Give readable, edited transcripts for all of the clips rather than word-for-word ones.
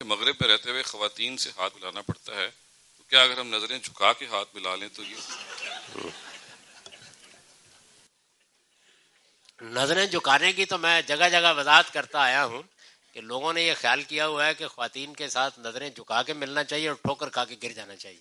مغرب میں رہتے ہوئے خواتین سے ہاتھ ملانا پڑتا ہے، تو کیا اگر ہم نظریں جھکا کے ہاتھ ملا لیں تو یہ نظریں جھکانے کی تو میں جگہ جگہ وضاحت کرتا آیا ہوں کہ لوگوں نے یہ خیال کیا ہوا ہے کہ خواتین کے ساتھ نظریں جھکا کے ملنا چاہیے اور ٹھوکر کھا کے گر جانا چاہیے.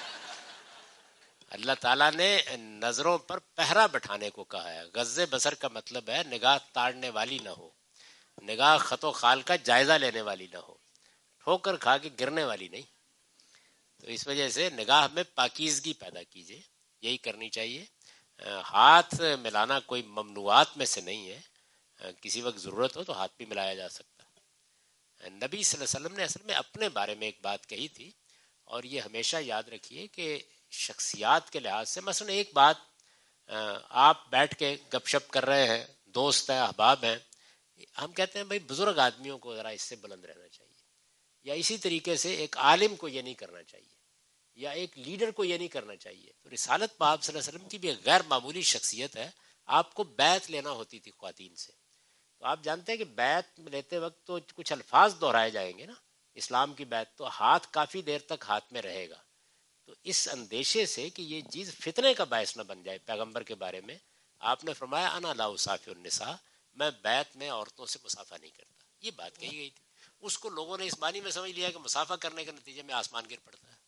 اللہ تعالیٰ نے نظروں پر پہرا بٹھانے کو کہا ہے. غض بصر کا مطلب ہے نگاہ تاڑنے والی نہ ہو، نگاہ خط و خال کا جائزہ لینے والی نہ ہو، ٹھوکر کھا کے گرنے والی نہیں. تو اس وجہ سے نگاہ میں پاکیزگی پیدا کیجیے، یہی کرنی چاہیے. ہاتھ ملانا کوئی ممنوعات میں سے نہیں ہے، کسی وقت ضرورت ہو تو ہاتھ بھی ملایا جا سکتا ہے. نبی صلی اللہ علیہ وسلم نے اصل میں اپنے بارے میں ایک بات کہی تھی، اور یہ ہمیشہ یاد رکھیے کہ شخصیات کے لحاظ سے مثلا ایک بات، آپ بیٹھ کے گپ شپ کر رہے ہیں، دوست ہیں، احباب ہیں، ہم کہتے ہیں بھائی بزرگ آدمیوں کو ذرا اس سے بلند رہنا چاہیے، یا اسی طریقے سے ایک عالم کو یہ نہیں کرنا چاہیے، یا ایک لیڈر کو یہ نہیں کرنا چاہیے. تو رسالت پاک صلی اللہ علیہ وسلم کی بھی ایک غیر معمولی شخصیت ہے. آپ کو بیعت لینا ہوتی تھی خواتین سے، تو آپ جانتے ہیں کہ بیعت لیتے وقت تو کچھ الفاظ دہرائے جائیں گے نا. اسلام کی بیعت تو ہاتھ کافی دیر تک ہاتھ میں رہے گا. تو اس اندیشے سے کہ یہ چیز فتنے کا باعث نہ بن جائے، پیغمبر کے بارے میں آپ نے فرمایا انا لا اصافی النساء، میں بیعت میں عورتوں سے مصافحہ نہیں کرتا. یہ بات کہی گئی تھی. اس کو لوگوں نے اس معنی میں سمجھ لیا کہ مصافحہ کرنے کے نتیجے میں آسمان گر پڑتا ہے.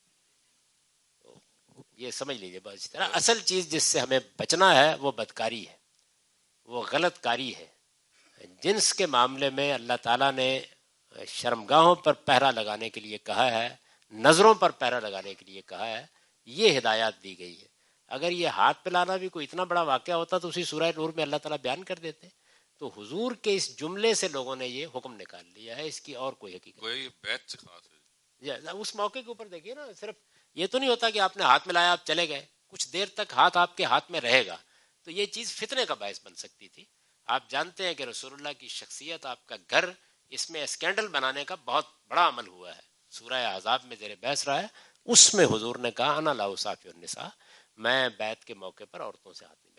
یہ سمجھ لیجیے بس اس طرح. اصل چیز جس سے ہمیں بچنا ہے وہ بدکاری ہے، وہ غلط کاری ہے. جنس کے معاملے میں اللہ تعالیٰ نے شرمگاہوں پر پہرا لگانے کے لیے کہا ہے، نظروں پر پہرا لگانے کے لیے کہا ہے. یہ ہدایات دی گئی ہے. اگر یہ ہاتھ پلانا بھی کوئی اتنا بڑا واقعہ ہوتا تو اسی سورہ نور میں اللہ تعالیٰ بیان کر دیتے. تو حضور کے اس جملے سے لوگوں نے یہ حکم نکال لیا ہے، اس کی اور کوئی حقیقت کوئی بیت سے خاص ہے. اس موقع کے اوپر دیکھیے نا، صرف یہ تو نہیں ہوتا کہ آپ نے ہاتھ ملایا آپ چلے گئے، کچھ دیر تک ہاتھ آپ کے ہاتھ میں رہے گا. تو یہ چیز فتنے کا باعث بن سکتی تھی. آپ جانتے ہیں کہ رسول اللہ کی شخصیت، آپ کا گھر، اس میں اسکینڈل بنانے کا بہت بڑا عمل ہوا ہے. سورہ احزاب میں زیر بحث رہا ہے، اس میں حضور نے کہا انا لا اصافی النساء، میں بیعت کے موقع پر عورتوں سے ہاتھ نہیں